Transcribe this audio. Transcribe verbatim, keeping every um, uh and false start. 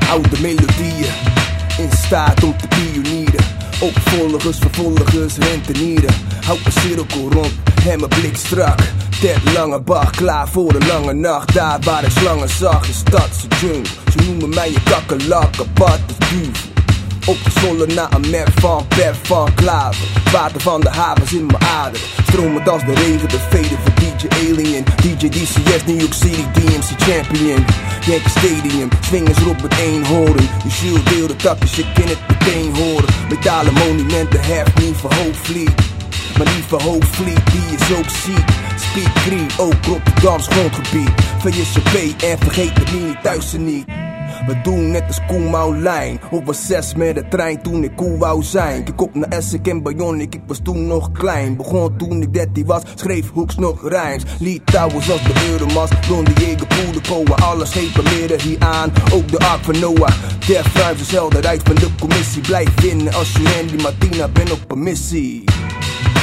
oude melodieën, in staat om te pionieren. Opvolgers, vervolgers, rentenieren. Houd een cirkel rond, en mijn blik strak. Ted Langebach, klaar voor de lange nacht. Daar waar ik slangen zag, is stadse jungle. Ze noemen mij een kakkelak, apart als duvel. Opgezwollen na een merk van per van klaver. Water van de havens in mijn aderen. Stromend als de regen, de veden van D J Alien. D J D C S, New York City, D M C Champion. Yankee Stadium, swingers erop met één horen. Je shield deel de takjes, je kan het meteen horen. Metalen monumenten, heft niet van Hoofdvliet. Maar niet van Hoofdvliet, die is ook ziek. Speed Green, ook Rotterdams grondgebied. Van je P en vergeet de mini thuis er niet. We doen net als Koen Maulijn. Op was zes met de trein toen ik cool wou zijn. Kijk op naar Essek en Bionic, ik was toen nog klein. Begon toen ik dertien was, schreef hoeks nog rijms. Lied touwens als de Euromast, Ron de Jäger, Poelenkoa. Alles schepen leren hier aan, ook de Ark van Noah. Def Rhymes is helderheid van de commissie. Blijf winnen als je Randy Martina bent op een missie.